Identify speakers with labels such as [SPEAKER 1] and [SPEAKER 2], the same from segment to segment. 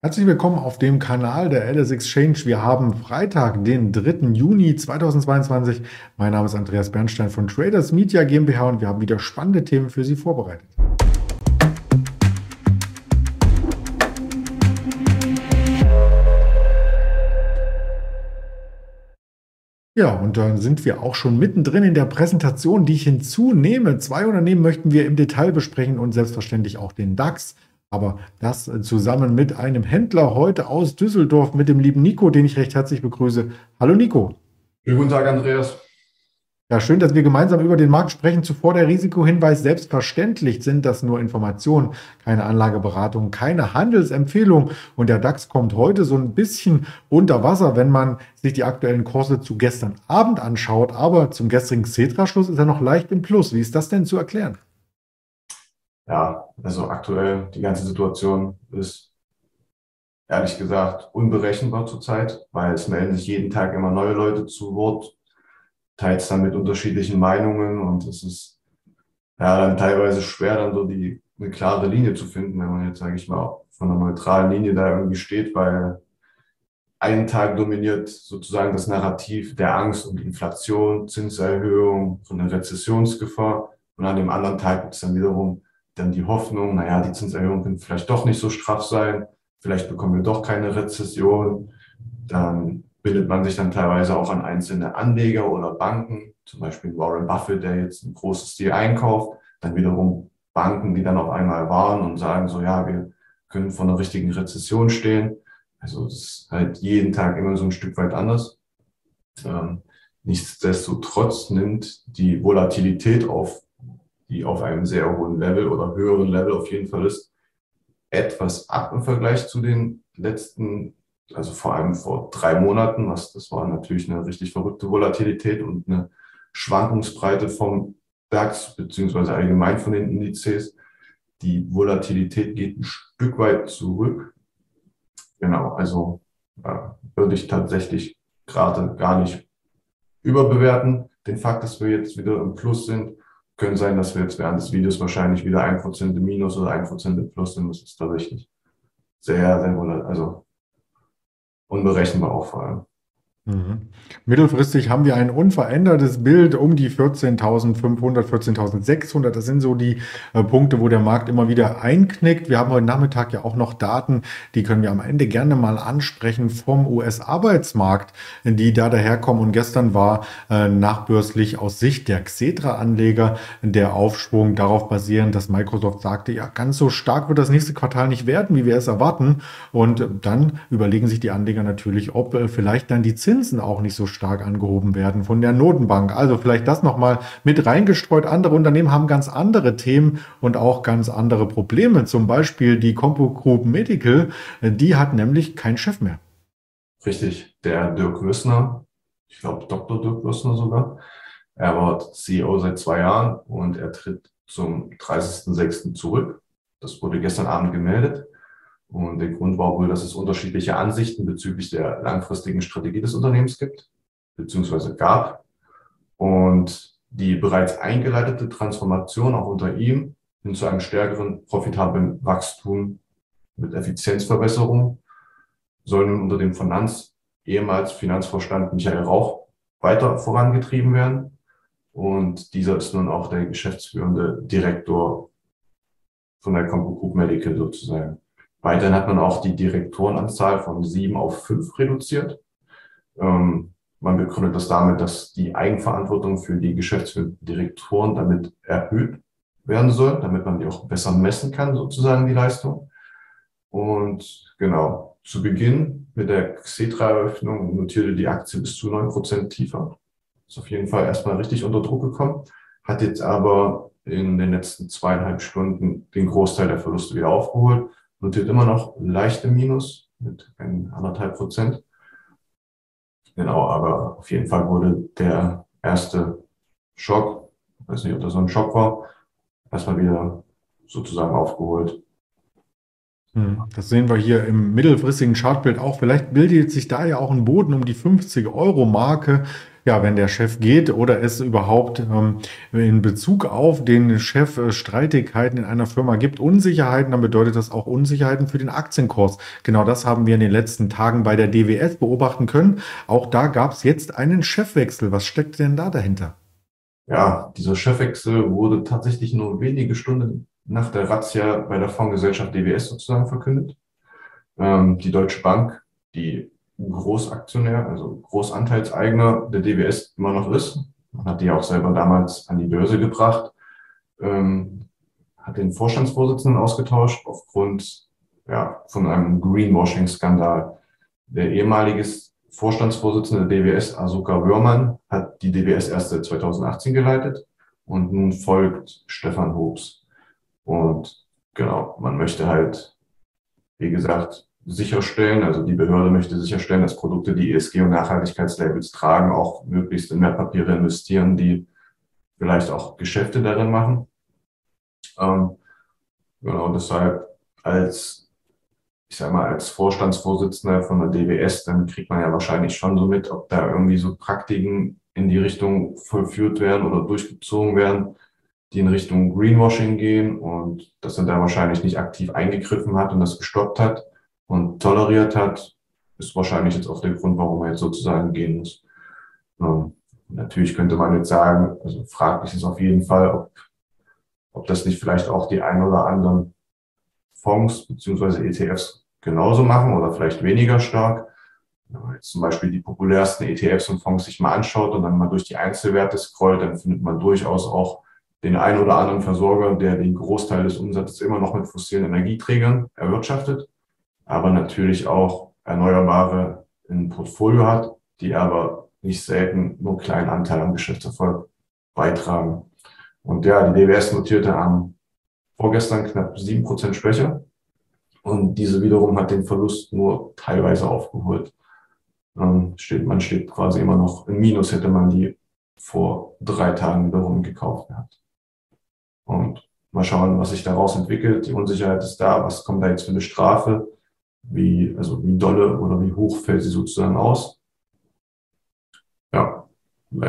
[SPEAKER 1] Herzlich willkommen auf dem Kanal der LS Exchange. Wir haben Freitag, den 3. Juni 2022. Mein Name ist Andreas Bernstein von Traders Media GmbH und wir haben wieder spannende Themen für Sie vorbereitet. Ja, und dann sind wir auch schon mittendrin in der Präsentation, die ich hinzunehme. Zwei Unternehmen möchten wir im Detail besprechen und selbstverständlich auch den DAX. Aber das zusammen mit einem Händler heute aus Düsseldorf, mit dem lieben Nico, den ich recht herzlich begrüße. Hallo Nico.
[SPEAKER 2] Schönen guten Tag, Andreas.
[SPEAKER 1] Ja, schön, dass wir gemeinsam über den Markt sprechen. Zuvor der Risikohinweis: Selbstverständlich sind das nur Informationen, keine Anlageberatung, keine Handelsempfehlung. Und der DAX kommt heute so ein bisschen unter Wasser, wenn man sich die aktuellen Kurse zu gestern Abend anschaut. Aber zum gestrigen Xetra-Schluss ist er noch leicht im Plus. Wie ist das denn zu erklären?
[SPEAKER 2] Ja, also aktuell die ganze Situation ist ehrlich gesagt unberechenbar zurzeit, weil es melden sich jeden Tag immer neue Leute zu Wort, teils dann mit unterschiedlichen Meinungen, und es ist ja dann teilweise schwer, dann so eine klare Linie zu finden, wenn man jetzt, sage ich mal, von einer neutralen Linie da irgendwie steht, weil einen Tag dominiert sozusagen das Narrativ der Angst um Inflation, Zinserhöhung, von der Rezessionsgefahr, und an dem anderen Tag gibt es dann wiederum dann die Hoffnung, naja, die Zinserhöhung wird vielleicht doch nicht so straff sein, vielleicht bekommen wir doch keine Rezession. Dann bildet man sich dann teilweise auch an einzelne Anleger oder Banken, zum Beispiel Warren Buffett, der jetzt ein großes Stil einkauft, dann wiederum Banken, die dann auf einmal warnen und sagen so, ja, wir können vor einer richtigen Rezession stehen. Also es ist halt jeden Tag immer so ein Stück weit anders. Nichtsdestotrotz nimmt die Volatilität die auf einem sehr hohen Level oder höheren Level auf jeden Fall ist, etwas ab im Vergleich zu den letzten, also vor allem vor 3 Monaten. Das war natürlich eine richtig verrückte Volatilität und eine Schwankungsbreite vom DAX beziehungsweise allgemein von den Indizes. Die Volatilität geht ein Stück weit zurück. Genau, also würde ich tatsächlich gerade gar nicht überbewerten. Den Fakt, dass wir jetzt wieder im Plus sind, können sein, dass wir jetzt während des Videos wahrscheinlich wieder 1% im Minus oder 1% im Plus sind. Das ist tatsächlich sehr, sehr also unberechenbar auch vor allem.
[SPEAKER 1] Mhm. Mittelfristig haben wir ein unverändertes Bild um die 14.500, 14.600. Das sind so die Punkte, wo der Markt immer wieder einknickt. Wir haben heute Nachmittag ja auch noch Daten, die können wir am Ende gerne mal ansprechen vom US-Arbeitsmarkt, die da daherkommen. Und gestern war nachbörslich aus Sicht der Xetra-Anleger der Aufschwung darauf basierend, dass Microsoft sagte, ja, ganz so stark wird das nächste Quartal nicht werden, wie wir es erwarten. Und dann überlegen sich die Anleger natürlich, ob vielleicht dann die Zinsen auch nicht so stark angehoben werden von der Notenbank. Also vielleicht das nochmal mit reingestreut. Andere Unternehmen haben ganz andere Themen und auch ganz andere Probleme. Zum Beispiel die Compo Group Medical, die hat nämlich keinen Chef mehr.
[SPEAKER 2] Richtig, der Dirk Wüssner, ich glaube Dr. Dirk Wüssner sogar, er war CEO seit 2 Jahren und er tritt zum 30.06. zurück. Das wurde gestern Abend gemeldet. Und der Grund war wohl, dass es unterschiedliche Ansichten bezüglich der langfristigen Strategie des Unternehmens gibt, beziehungsweise gab. Und die bereits eingeleitete Transformation auch unter ihm hin zu einem stärkeren, profitablen Wachstum mit Effizienzverbesserung soll nun unter dem ehemals Finanzvorstand Michael Rauch weiter vorangetrieben werden. Und dieser ist nun auch der geschäftsführende Direktor von der Compo Group Medical sozusagen. Weiterhin hat man auch die Direktorenanzahl von 7 auf 5 reduziert. Man begründet das damit, dass die Eigenverantwortung für die geschäftsführenden Direktoren damit erhöht werden soll, damit man die auch besser messen kann, sozusagen die Leistung. Und genau, zu Beginn mit der Xetra-Eröffnung notierte die Aktie bis zu 9% tiefer. Ist auf jeden Fall erstmal richtig unter Druck gekommen, hat jetzt aber in den letzten 2,5 Stunden den Großteil der Verluste wieder aufgeholt. Notiert immer noch leichte Minus mit 1,5%. Genau, aber auf jeden Fall wurde der erste Schock, ich weiß nicht, ob das so ein Schock war, erstmal wieder sozusagen aufgeholt.
[SPEAKER 1] Das sehen wir hier im mittelfristigen Chartbild auch. Vielleicht bildet sich da ja auch ein Boden um die 50-Euro-Marke. ja, wenn der Chef geht oder es überhaupt in Bezug auf den Chef Streitigkeiten in einer Firma gibt, Unsicherheiten, dann bedeutet das auch Unsicherheiten für den Aktienkurs. Genau das haben wir in den letzten Tagen bei der DWS beobachten können. Auch da gab es jetzt einen Chefwechsel. Was steckt denn da dahinter?
[SPEAKER 2] Ja, dieser Chefwechsel wurde tatsächlich nur wenige Stunden nach der Razzia bei der Fondsgesellschaft DWS sozusagen verkündet. Die Deutsche Bank, die Großaktionär, also Großanteilseigner der DWS immer noch ist, man hat die auch selber damals an die Börse gebracht, hat den Vorstandsvorsitzenden ausgetauscht aufgrund von einem Greenwashing-Skandal. Der ehemalige Vorstandsvorsitzende der DWS, Asoka Wöhrmann, hat die DWS erst seit 2018 geleitet und nun folgt Stefan Hoops. Und genau, man möchte halt, wie gesagt, sicherstellen, also die Behörde möchte sicherstellen, dass Produkte, die ESG- und Nachhaltigkeitslabels tragen, auch möglichst in Wertpapiere investieren, die vielleicht auch Geschäfte darin machen. Genau, deshalb ich sag mal, als Vorstandsvorsitzender von der DWS, dann kriegt man ja wahrscheinlich schon so mit, ob da irgendwie so Praktiken in die Richtung vollführt werden oder durchgezogen werden, die in Richtung Greenwashing gehen und dass er da wahrscheinlich nicht aktiv eingegriffen hat und das gestoppt hat und toleriert hat, ist wahrscheinlich jetzt auch der Grund, warum er jetzt sozusagen gehen muss. Natürlich könnte man jetzt sagen, also fraglich ist auf jeden Fall, ob das nicht vielleicht auch die ein oder anderen Fonds beziehungsweise ETFs genauso machen oder vielleicht weniger stark. Wenn man jetzt zum Beispiel die populärsten ETFs und Fonds sich mal anschaut und dann mal durch die Einzelwerte scrollt, dann findet man durchaus auch den einen oder anderen Versorger, der den Großteil des Umsatzes immer noch mit fossilen Energieträgern erwirtschaftet, aber natürlich auch Erneuerbare im Portfolio hat, die aber nicht selten nur einen kleinen Anteil am Geschäftserfolg beitragen. Und ja, die DWS notierte vorgestern knapp 7% schwächer und diese wiederum hat den Verlust nur teilweise aufgeholt. Man steht quasi immer noch im Minus, hätte man die vor 3 Tagen wiederum gekauft gehabt. Und mal schauen, was sich daraus entwickelt. Die Unsicherheit ist da. Was kommt da jetzt für eine Strafe? Wie dolle oder wie hoch fällt sie sozusagen aus? Ja,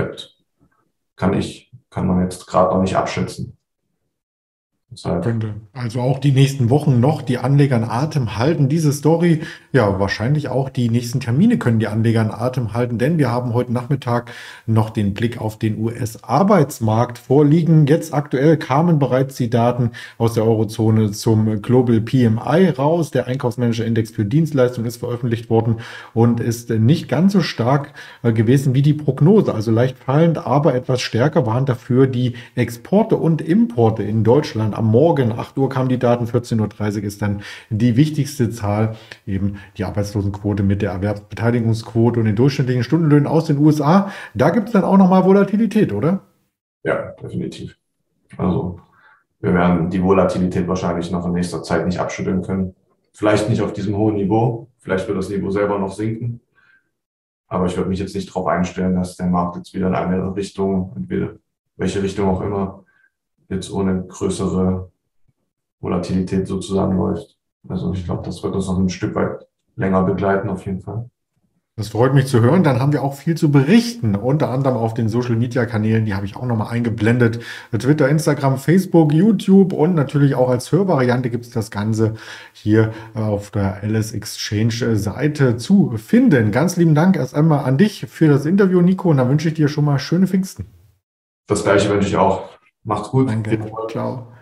[SPEAKER 2] kann man jetzt gerade noch nicht abschätzen. Deshalb,
[SPEAKER 1] Könnte also auch die nächsten Wochen noch die Anleger in Atem halten. Diese Story, ja, wahrscheinlich auch die nächsten Termine können die Anleger in Atem halten, denn wir haben heute Nachmittag noch den Blick auf den US-Arbeitsmarkt vorliegen. Jetzt aktuell kamen bereits die Daten aus der Eurozone zum Global PMI raus. Der Einkaufsmanager-Index für Dienstleistungen ist veröffentlicht worden und ist nicht ganz so stark gewesen wie die Prognose. Also leicht fallend, aber etwas stärker waren dafür die Exporte und Importe in Deutschland. Am Morgen, 8 Uhr kamen die Daten, 14:30 Uhr ist dann die wichtigste Zahl, eben die Arbeitslosenquote mit der Erwerbsbeteiligungsquote und den durchschnittlichen Stundenlöhnen aus den USA. Da gibt es dann auch nochmal Volatilität, oder?
[SPEAKER 2] ja, definitiv. Also wir werden die Volatilität wahrscheinlich noch in nächster Zeit nicht abschütteln können. Vielleicht nicht auf diesem hohen Niveau. Vielleicht wird das Niveau selber noch sinken. Aber ich würde mich jetzt nicht darauf einstellen, dass der Markt jetzt wieder in eine Richtung, entweder welche Richtung auch immer, jetzt ohne größere Volatilität sozusagen läuft. Also ich glaube, das wird uns noch ein Stück weit länger begleiten, auf jeden Fall.
[SPEAKER 1] Das freut mich zu hören. Dann haben wir auch viel zu berichten, unter anderem auf den Social-Media-Kanälen. Die habe ich auch nochmal eingeblendet. Twitter, Instagram, Facebook, YouTube und natürlich auch als Hörvariante gibt es das Ganze hier auf der Alice Exchange-Seite zu finden. Ganz lieben Dank erst einmal an dich für das Interview, Nico. Und dann wünsche ich dir schon mal schöne Pfingsten.
[SPEAKER 2] Das Gleiche wünsche ich auch. Macht's gut.
[SPEAKER 1] Danke. Ciao.